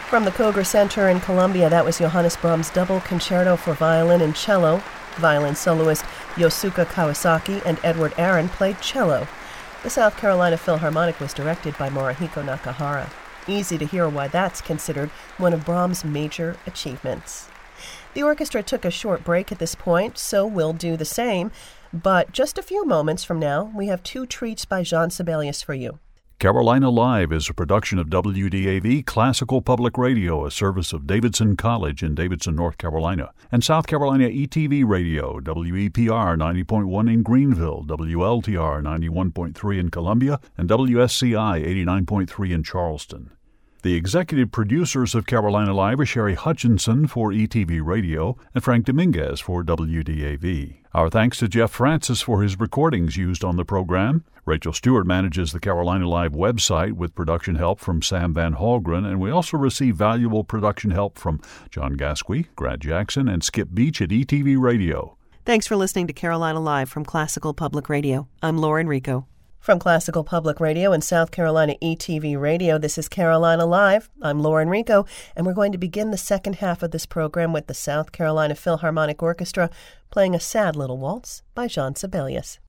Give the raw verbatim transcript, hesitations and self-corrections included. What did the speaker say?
From the Koger Center in Columbia, that was Johannes Brahms' Double Concerto for Violin and Cello. Violin soloist Yosuke Kawasaki and Edward Aaron played cello. The South Carolina Philharmonic was directed by Morihiko Nakahara. Easy to hear why that's considered one of Brahms' major achievements. The orchestra took a short break at this point, so we'll do the same. But just a few moments from now, we have two treats by Jean Sibelius for you. Carolina Live is a production of W D A V Classical Public Radio, a service of Davidson College in Davidson, North Carolina, and South Carolina E T V Radio, W E P R ninety point one in Greenville, W L T R ninety-one point three in Columbia, and W S C I eighty-nine point three in Charleston. The executive producers of Carolina Live are Sherry Hutchinson for E T V Radio and Frank Dominguez for W D A V. Our thanks to Jeff Francis for his recordings used on the program. Rachel Stewart manages the Carolina Live website with production help from Sam Van Halgren, and we also receive valuable production help from John Gasque, Grant Jackson, and Skip Beach at E T V Radio. Thanks for listening to Carolina Live from Classical Public Radio. I'm Lauren Rico. From Classical Public Radio and South Carolina E T V Radio, this is Carolina Live. I'm Lauren Rico, and we're going to begin the second half of this program with the South Carolina Philharmonic Orchestra playing a sad little waltz by Jean Sibelius.